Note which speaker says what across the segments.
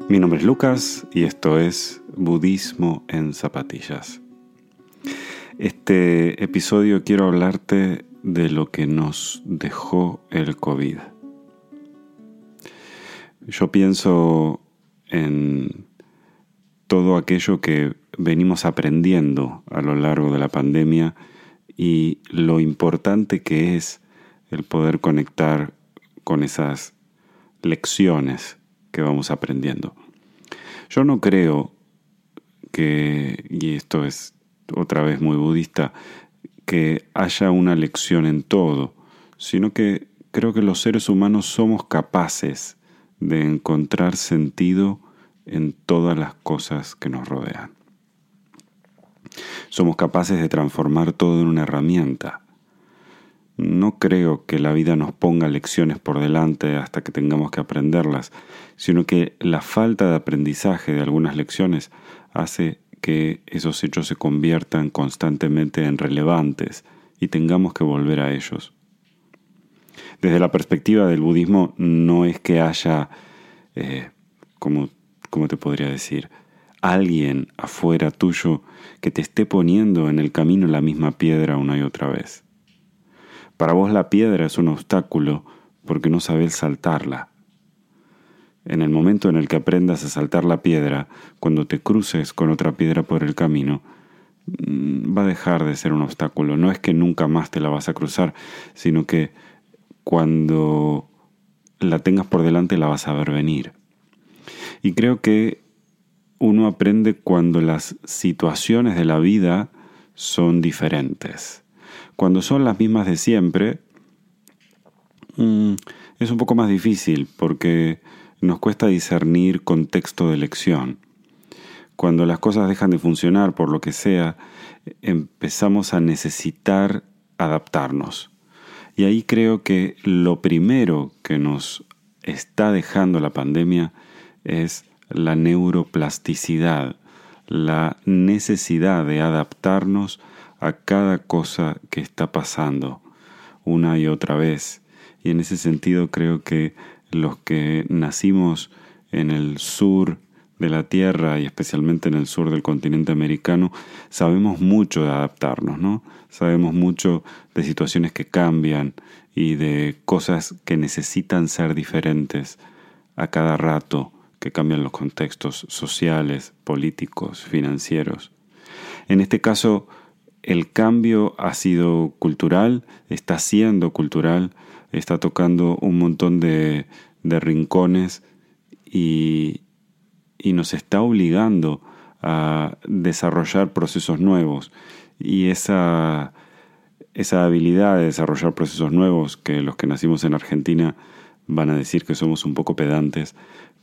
Speaker 1: Mi nombre es Lucas y esto es Budismo en Zapatillas. Este episodio quiero hablarte de lo que nos dejó el COVID. Yo pienso en todo aquello que venimos aprendiendo a lo largo de la pandemia y lo importante que es el poder conectar con esas lecciones que vamos aprendiendo. Yo no creo que, y esto es otra vez muy budista, que haya una lección en todo, sino que creo que los seres humanos somos capaces de encontrar sentido en todas las cosas que nos rodean. Somos capaces de transformar todo en una herramienta. No creo que la vida nos ponga lecciones por delante hasta que tengamos que aprenderlas, sino que la falta de aprendizaje de algunas lecciones hace que esos hechos se conviertan constantemente en relevantes y tengamos que volver a ellos. Desde la perspectiva del budismo no es que haya, ¿cómo te podría decir?, alguien afuera tuyo que te esté poniendo en el camino la misma piedra una y otra vez. Para vos la piedra es un obstáculo porque no sabés saltarla. En el momento en el que aprendas a saltar la piedra, cuando te cruces con otra piedra por el camino, va a dejar de ser un obstáculo. No es que nunca más te la vas a cruzar, sino que cuando la tengas por delante la vas a ver venir. Y creo que uno aprende cuando las situaciones de la vida son diferentes. Cuando son las mismas de siempre, es un poco más difícil porque nos cuesta discernir contexto de elección. Cuando las cosas dejan de funcionar por lo que sea, empezamos a necesitar adaptarnos. Y ahí creo que lo primero que nos está dejando la pandemia es la neuroplasticidad, la necesidad de adaptarnos a cada cosa que está pasando una y otra vez. Y en ese sentido creo que los que nacimos en el sur de la Tierra y especialmente en el sur del continente americano sabemos mucho de adaptarnos, ¿no? Sabemos mucho de situaciones que cambian y de cosas que necesitan ser diferentes a cada rato, que cambian los contextos sociales, políticos, financieros. En este caso, el cambio ha sido cultural, está siendo cultural, está tocando un montón de rincones y nos está obligando a desarrollar procesos nuevos. Y esa habilidad de desarrollar procesos nuevos, que los que nacimos en Argentina van a decir que somos un poco pedantes,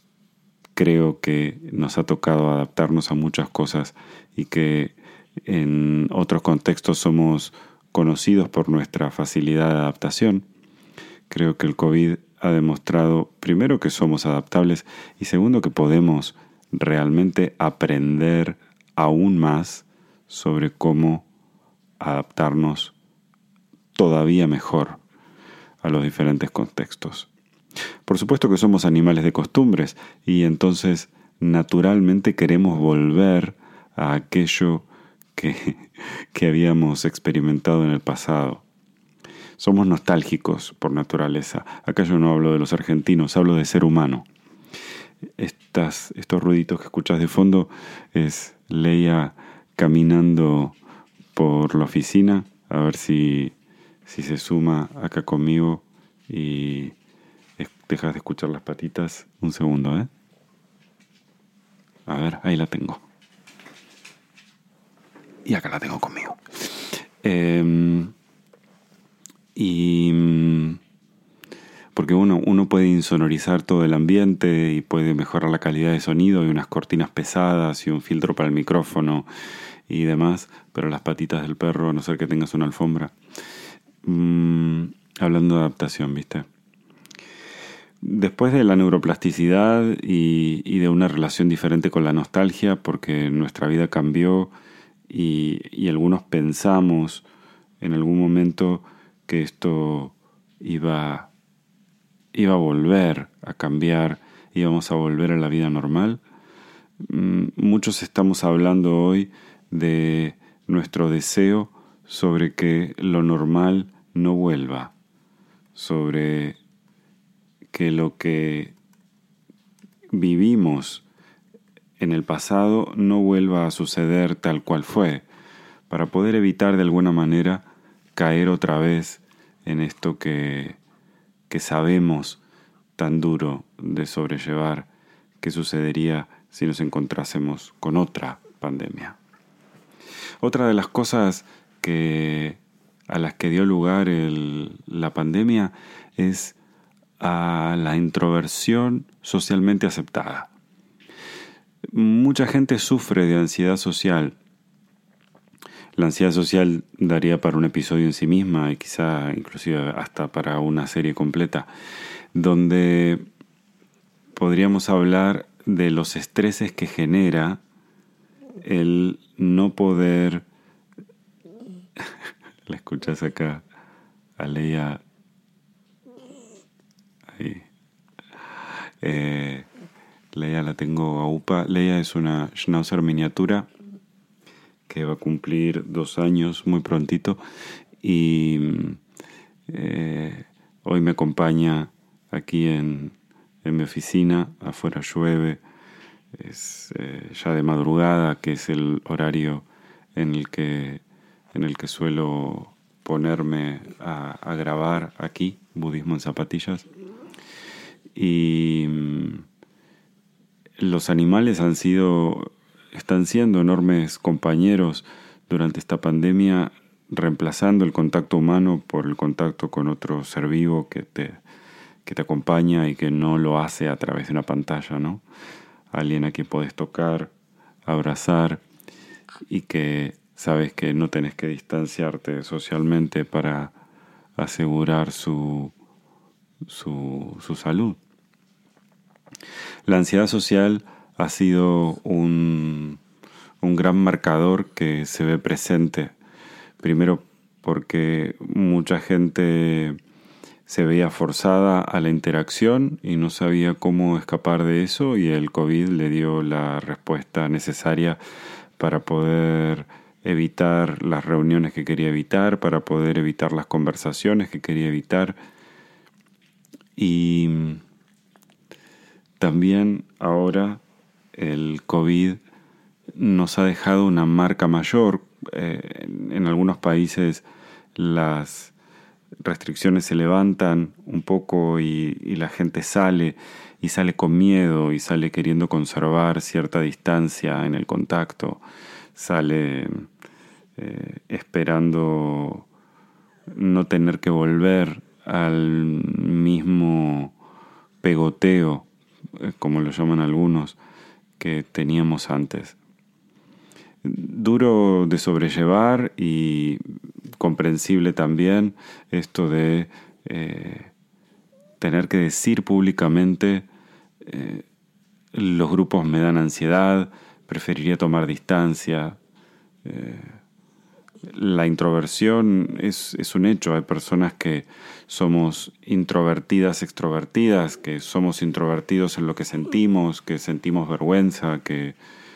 Speaker 1: creo que nos ha tocado adaptarnos a muchas cosas y que en otros contextos somos conocidos por nuestra facilidad de adaptación. Creo que el COVID ha demostrado, primero, que somos adaptables y segundo, que podemos realmente aprender aún más sobre cómo adaptarnos todavía mejor a los diferentes contextos. Por supuesto que somos animales de costumbres y entonces naturalmente queremos volver a aquello que habíamos experimentado en el pasado. Somos nostálgicos por naturaleza. Acá yo no hablo de los argentinos, hablo de ser humano. Estos ruiditos que escuchas de fondo es Leia caminando por la oficina, a ver si se suma acá conmigo y dejas de escuchar las patitas. Un segundo, ¿eh? A ver, ahí la tengo. Y acá la tengo conmigo. Porque uno puede insonorizar todo el ambiente y puede mejorar la calidad de sonido y unas cortinas pesadas y un filtro para el micrófono y demás, pero las patitas del perro, a no ser que tengas una alfombra. Hablando de adaptación, ¿viste? Después de la neuroplasticidad y de una relación diferente con la nostalgia, porque nuestra vida cambió y algunos pensamos en algún momento que esto iba a volver a cambiar íbamos a volver a la vida normal. Muchos estamos hablando hoy de nuestro deseo sobre que lo normal no vuelva, sobre que lo que vivimos en el pasado no vuelva a suceder tal cual fue, para poder evitar de alguna manera caer otra vez en esto que sabemos tan duro de sobrellevar, que sucedería si nos encontrásemos con otra pandemia. Otra de las cosas a las que dio lugar la pandemia es a la introversión socialmente aceptada. Mucha gente sufre de ansiedad social. La ansiedad social daría para un episodio en sí misma y quizá inclusive hasta para una serie completa, donde podríamos hablar de los estreses que genera el no poder... La escuchas acá a Leia ahí. Leia la tengo a UPA. Leia es una Schnauzer miniatura que va a cumplir 2 años muy prontito y hoy me acompaña aquí en mi oficina. Afuera llueve, es ya de madrugada, que es el horario en el que suelo ponerme a grabar aquí, Budismo en Zapatillas. Y los animales están siendo enormes compañeros durante esta pandemia, reemplazando el contacto humano por el contacto con otro ser vivo que te acompaña y que no lo hace a través de una pantalla, ¿no? Alguien a quien podés tocar, abrazar y que sabes que no tenés que distanciarte socialmente para asegurar su salud. La ansiedad social ha sido un gran marcador que se ve presente. Primero porque mucha gente se veía forzada a la interacción y no sabía cómo escapar de eso, y el COVID le dio la respuesta necesaria para poder evitar las reuniones que quería evitar, para poder evitar las conversaciones que quería evitar. Y también ahora el COVID nos ha dejado una marca mayor. En algunos países las restricciones se levantan un poco y la gente sale con miedo y sale queriendo conservar cierta distancia en el contacto, sale esperando no tener que volver al mismo pegoteo, como lo llaman algunos, que teníamos antes. Duro de sobrellevar y comprensible también esto de tener que decir públicamente los grupos me dan ansiedad, preferiría tomar distancia. La introversión es un hecho. Hay personas que somos introvertidas, extrovertidas, que somos introvertidos en lo que sentimos, que sentimos vergüenza, que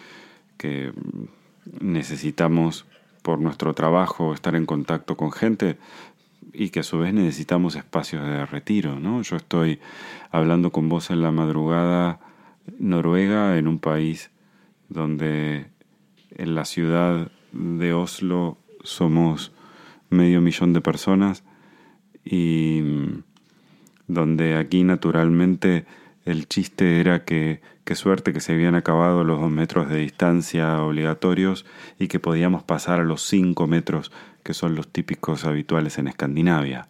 Speaker 1: necesitamos por nuestro trabajo estar en contacto con gente y que a su vez necesitamos espacios de retiro, ¿no? Yo estoy hablando con vos en la madrugada noruega, en un país donde en la ciudad de Oslo somos 500.000 de personas y donde aquí naturalmente el chiste era que qué suerte que se habían acabado los 2 metros de distancia obligatorios y que podíamos pasar a los 5 metros que son los típicos habituales en Escandinavia.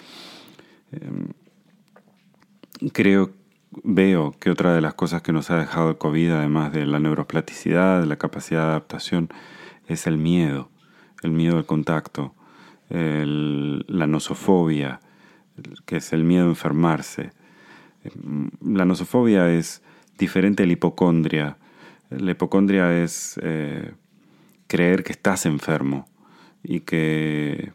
Speaker 1: Veo que otra de las cosas que nos ha dejado el COVID, además de la neuroplasticidad, de la capacidad de adaptación, es el miedo al contacto, la nosofobia, que es el miedo a enfermarse. La nosofobia es diferente a la hipocondria. La hipocondria es creer que estás enfermo y que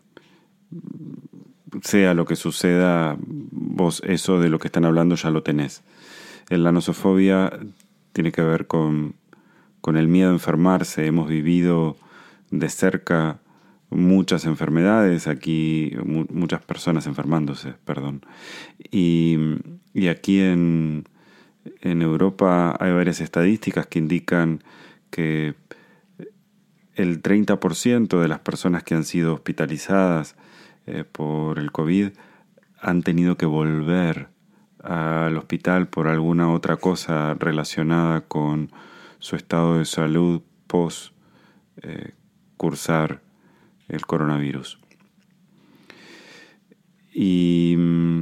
Speaker 1: sea lo que suceda, vos eso de lo que están hablando ya lo tenés. La nosofobia tiene que ver con el miedo a enfermarse. Hemos vivido de cerca muchas enfermedades, aquí muchas personas enfermándose, perdón. Y aquí en Europa hay varias estadísticas que indican que el 30% de las personas que han sido hospitalizadas por el COVID han tenido que volver al hospital por alguna otra cosa relacionada con su estado de salud post cursar el coronavirus. Y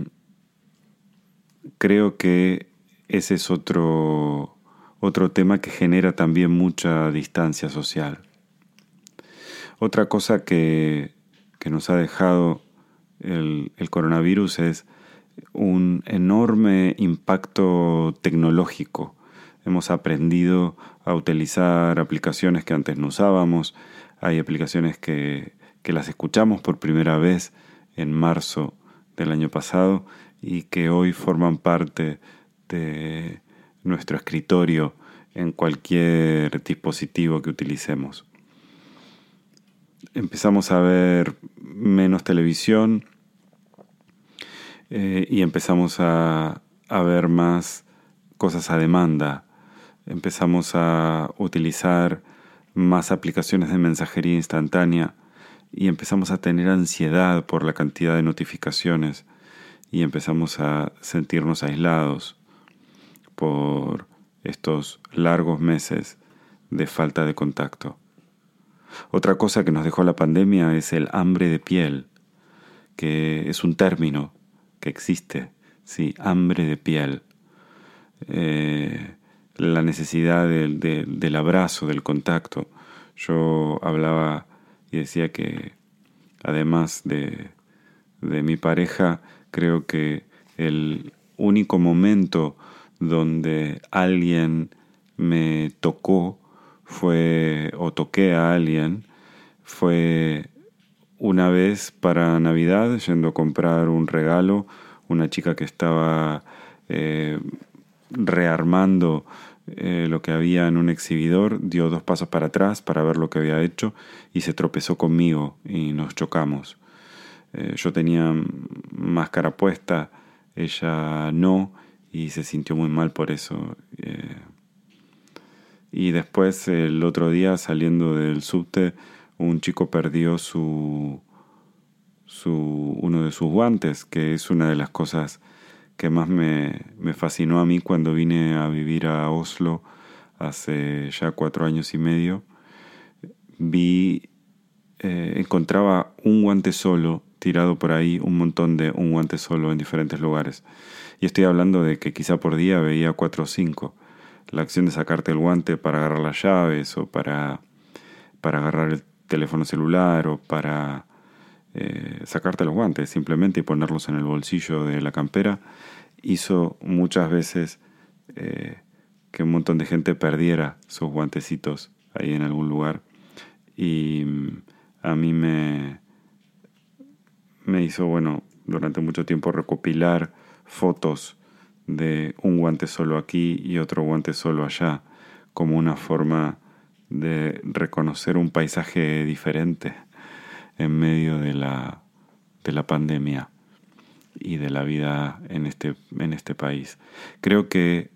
Speaker 1: creo que ese es otro tema que genera también mucha distancia social. Otra cosa que nos ha dejado el coronavirus es un enorme impacto tecnológico. Hemos aprendido a utilizar aplicaciones que antes no usábamos. Hay aplicaciones que las escuchamos por primera vez en marzo del año pasado y que hoy forman parte de nuestro escritorio en cualquier dispositivo que utilicemos. Empezamos a ver menos televisión y empezamos a ver más cosas a demanda. Empezamos a utilizar más aplicaciones de mensajería instantánea y empezamos a tener ansiedad por la cantidad de notificaciones y empezamos a sentirnos aislados por estos largos meses de falta de contacto. Otra cosa que nos dejó la pandemia es el hambre de piel, que es un término que existe, sí, hambre de piel. La necesidad del abrazo, del contacto. Yo hablaba y decía que además de mi pareja, creo que el único momento donde alguien me tocó o toqué a alguien fue una vez para Navidad, yendo a comprar un regalo, una chica que estaba rearmando lo que había en un exhibidor, dio 2 pasos para atrás para ver lo que había hecho y se tropezó conmigo y nos chocamos. Yo tenía máscara puesta, ella no, y se sintió muy mal por eso. Y después, el otro día, saliendo del subte, un chico perdió uno de sus guantes, que es una de las cosas que más me fascinó a mí cuando vine a vivir a Oslo hace ya 4 años y medio. Encontraba un guante solo tirado por ahí, un montón de un guante solo en diferentes lugares. Y estoy hablando de que quizá por día veía 4 o 5. La acción de sacarte el guante para agarrar las llaves o para agarrar el teléfono celular o para sacarte los guantes simplemente y ponerlos en el bolsillo de la campera hizo muchas veces que un montón de gente perdiera sus guantecitos ahí en algún lugar. Y a mí me hizo, durante mucho tiempo recopilar fotos de un guante solo aquí y otro guante solo allá, como una forma de reconocer un paisaje diferente en medio de la pandemia y de la vida en este país. Creo que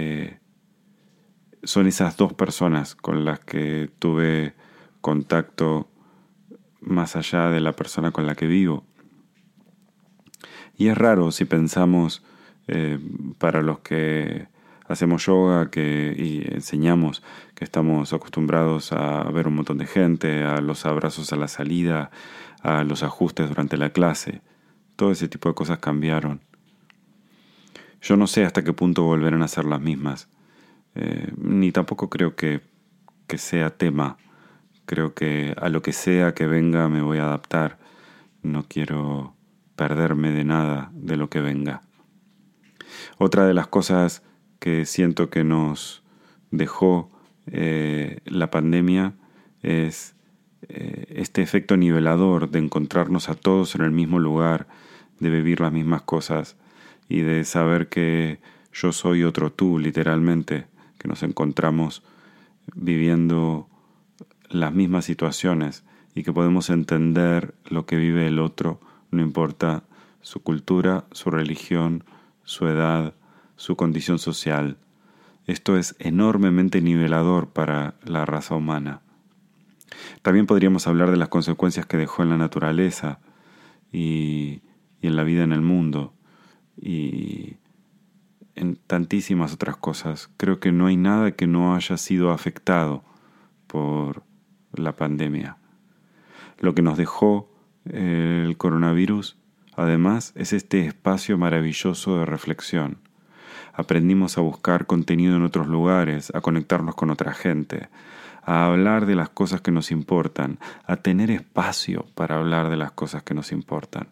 Speaker 1: son esas 2 personas con las que tuve contacto más allá de la persona con la que vivo. Y es raro si pensamos, para los que hacemos yoga y enseñamos, que estamos acostumbrados a ver un montón de gente, a los abrazos a la salida, a los ajustes durante la clase. Todo ese tipo de cosas cambiaron. Yo no sé hasta qué punto volverán a ser las mismas. Ni tampoco creo que sea tema. Creo que a lo que sea que venga me voy a adaptar. No quiero perderme de nada de lo que venga. Otra de las cosas que siento que nos dejó la pandemia es este efecto nivelador de encontrarnos a todos en el mismo lugar, de vivir las mismas cosas y de saber que yo soy otro tú, literalmente, que nos encontramos viviendo las mismas situaciones y que podemos entender lo que vive el otro, no importa su cultura, su religión, su edad, su condición social. Esto es enormemente nivelador para la raza humana. También podríamos hablar de las consecuencias que dejó en la naturaleza y en la vida en el mundo y en tantísimas otras cosas. Creo que no hay nada que no haya sido afectado por la pandemia. Lo que nos dejó el coronavirus, además, es este espacio maravilloso de reflexión. Aprendimos a buscar contenido en otros lugares, a conectarnos con otra gente, a hablar de las cosas que nos importan, a tener espacio para hablar de las cosas que nos importan.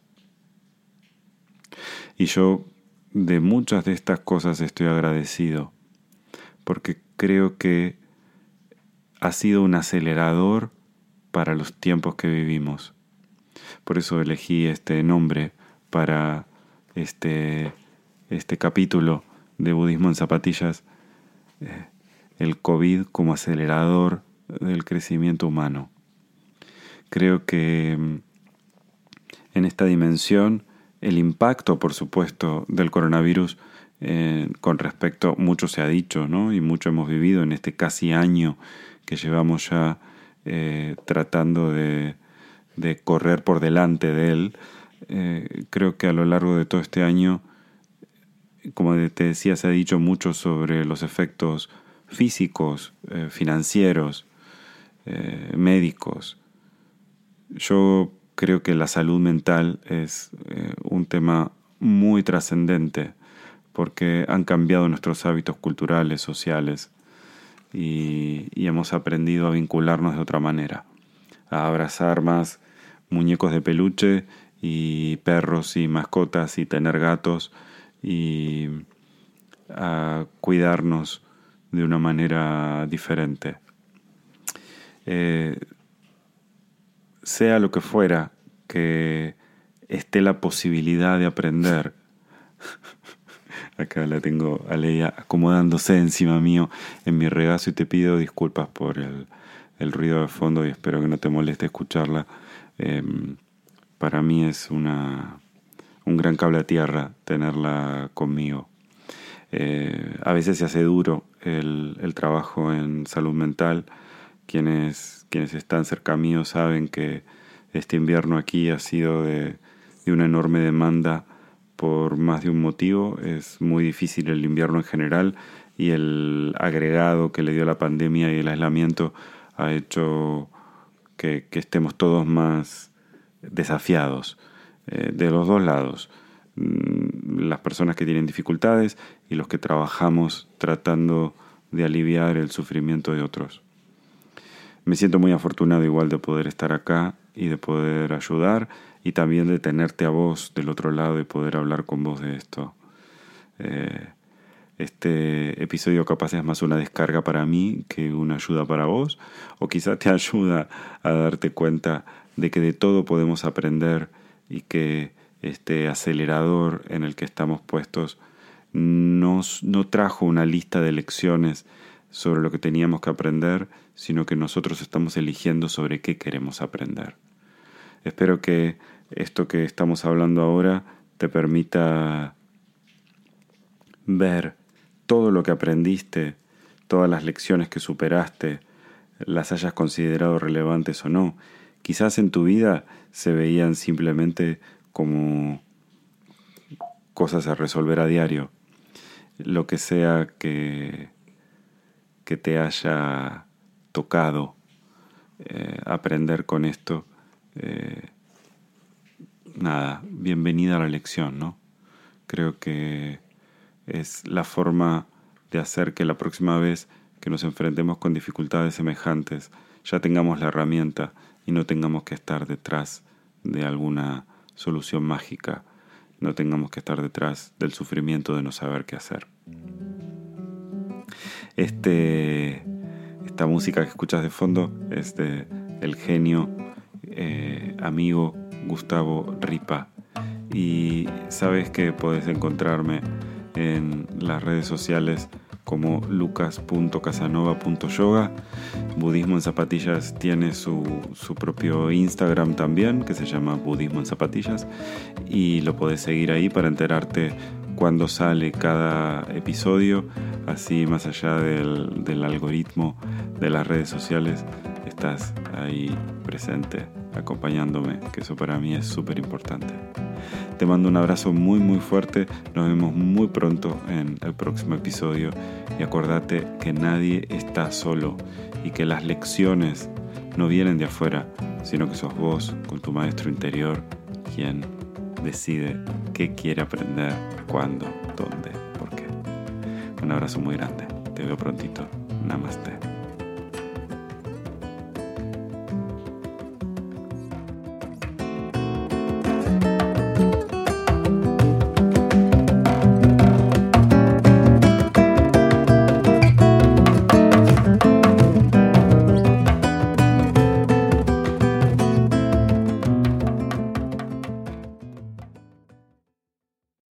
Speaker 1: Y yo de muchas de estas cosas estoy agradecido, porque creo que ha sido un acelerador para los tiempos que vivimos. Por eso elegí este nombre para este capítulo de Budismo en Zapatillas, el COVID como acelerador del crecimiento humano. Creo que en esta dimensión el impacto, por supuesto, del coronavirus con respecto, mucho se ha dicho, ¿no? Y mucho hemos vivido en este casi año que llevamos ya tratando de correr por delante de él. Creo que a lo largo de todo este año, como te decía, se ha dicho mucho sobre los efectos físicos, financieros, médicos. Yo creo que la salud mental es un tema muy trascendente porque han cambiado nuestros hábitos culturales, sociales y hemos aprendido a vincularnos de otra manera, a abrazar más muñecos de peluche y perros y mascotas y tener gatos y a cuidarnos de una manera diferente. Sea lo que fuera que esté la posibilidad de aprender. Acá la tengo a Leia acomodándose encima mío en mi regazo y te pido disculpas por el ruido de fondo y espero que no te moleste escucharla. Para mí es un gran cable a tierra tenerla conmigo. A veces se hace duro el trabajo en salud mental. Quienes están cerca mío saben que este invierno aquí ha sido de una enorme demanda por más de un motivo. Es muy difícil el invierno en general y el agregado que le dio la pandemia y el aislamiento ha hecho que estemos todos más desafiados de los dos lados. Las personas que tienen dificultades y los que trabajamos tratando de aliviar el sufrimiento de otros. Me siento muy afortunado igual de poder estar acá y de poder ayudar y también de tenerte a vos del otro lado y poder hablar con vos de esto. Este episodio capaz es más una descarga para mí que una ayuda para vos, o quizá te ayuda a darte cuenta de que de todo podemos aprender y que este acelerador en el que estamos puestos no trajo una lista de lecciones sobre lo que teníamos que aprender, sino que nosotros estamos eligiendo sobre qué queremos aprender. Espero que esto que estamos hablando ahora te permita ver todo lo que aprendiste, todas las lecciones que superaste, las hayas considerado relevantes o no. Quizás en tu vida se veían simplemente como cosas a resolver a diario. Lo que sea que te haya tocado aprender con esto, bienvenida a la lección, ¿no? Creo que es la forma de hacer que la próxima vez que nos enfrentemos con dificultades semejantes ya tengamos la herramienta y no tengamos que estar detrás de alguna solución mágica, no tengamos que estar detrás del sufrimiento de no saber qué hacer. Esta música que escuchas de fondo es de el genio amigo Gustavo Ripa, y sabes que podés encontrarme en las redes sociales como lucas.casanova.yoga. Budismo en Zapatillas tiene su propio Instagram también, que se llama Budismo en Zapatillas, y lo podés seguir ahí para enterarte cuando sale cada episodio. Así, más allá del algoritmo de las redes sociales, estás ahí presente, acompañándome, que eso para mí es súper importante. Te mando un abrazo muy muy fuerte, nos vemos muy pronto en el próximo episodio y acuérdate que nadie está solo y que las lecciones no vienen de afuera, sino que sos vos con tu maestro interior quien decide qué quiere aprender, cuándo, dónde, por qué. Un abrazo muy grande, te veo prontito, namaste.